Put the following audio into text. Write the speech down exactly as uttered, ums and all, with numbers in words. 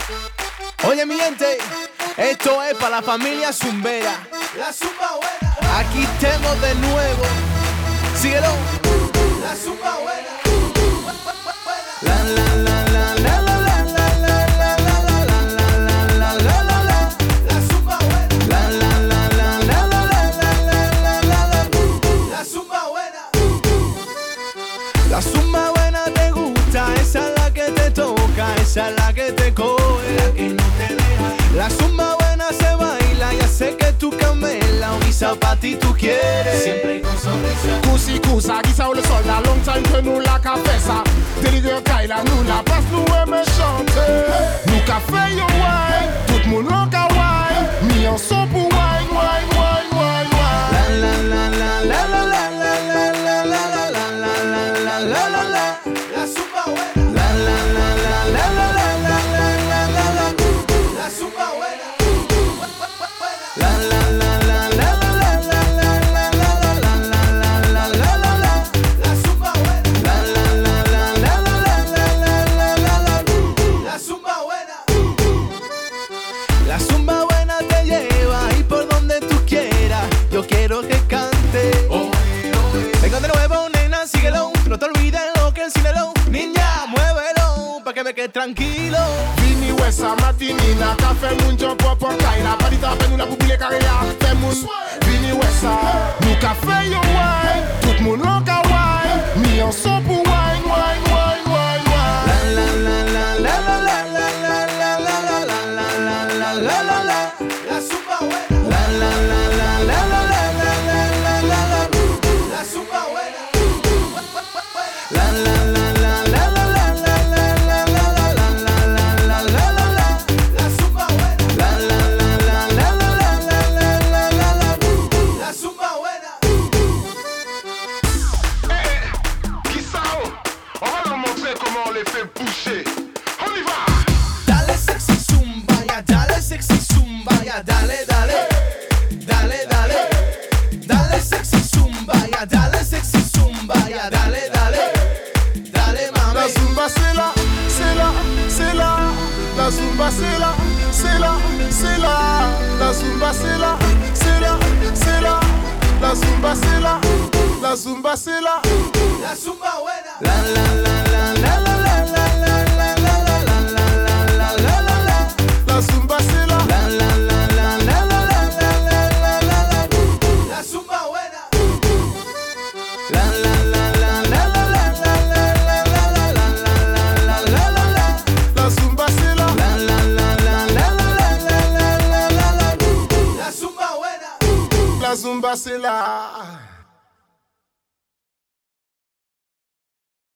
Oye mi gente, esto es para la familia zumbera. La zumba buena. Aquí estamos de nuevo. Síguelo. La zumba buena. La la la la la la la la la la la la la la la la. La zumba buena. La la la la la la la la la la la. La zumba buena. La zumba buena te gusta, esa es la que te toca, esa es la que te coge, la que no te deja. La zumba buena se baila, ya sé que tú camela, un guisa pa' ti tú quieres, siempre con sonrisa. Kusi kusa, gisa ou le soldat, long time que nous la ka fè sa. Délire Kaila, nous la passe, nous aime chanter. Nous ka fè yo wine, tout moun l'on ka wine. Mi an son pou wine, wine, wine, wine, wine. La la la la la la la la la la la la la la la la la. La zumba buena. La la la la la la la la la la la. La zumba buena. La la la la la la la la la la la la la la la. La zumba buena. La la la la la la la la la la. La zumba buena. La zumba buena te lleva y por donde tú quieras. Yo quiero que cante. Vengo de nuevo, nena, síguelo. No te olvides lo que enséñalo. Niña, muévelo pa' que me quede tranquilo. Vini Wessa, Matinina, ka fè moun jump up on Kaila. Padita fè nou la pou bile kareya, fè moun. Vini Wessa, nou ka fè yo wine, tout moun l'on ka wine. Mi an son pou wine, wine, wine, wine, wine. La la la la la la la la la la la la la la la la la. La zumba buena. La la la la la la la la la la la. La zumba buena. La la la la la la la la la la la la la la la. La zumba buena. La la la la la la la la la la la. La zumba buena. Qui ça? On va leur montrer comment on les fait bouger. On y va! Dale sexy zumba, ya dale sexy zumba, ya dale dale. Dale dale. Dale sexy zumba, ya dale sexy zumba, ya dale dale. Dale La mami. zumba c'est là, c'est là, c'est là. La zumba c'est là, c'est là, c'est là. La zumba c'est là, c'est là, c'est là. La zumba c'est là, la zumba c'est là. La zumba buena. La la la la la la la la la la la la la la la la la. La zumba c'est là. La la la la la la la la la la la la. La zumba buena. La la la la la la la la la la la la la la la la. La zumba c'est là. La la la la la la la la la la la la. La zumba buena. La zumba c'est là.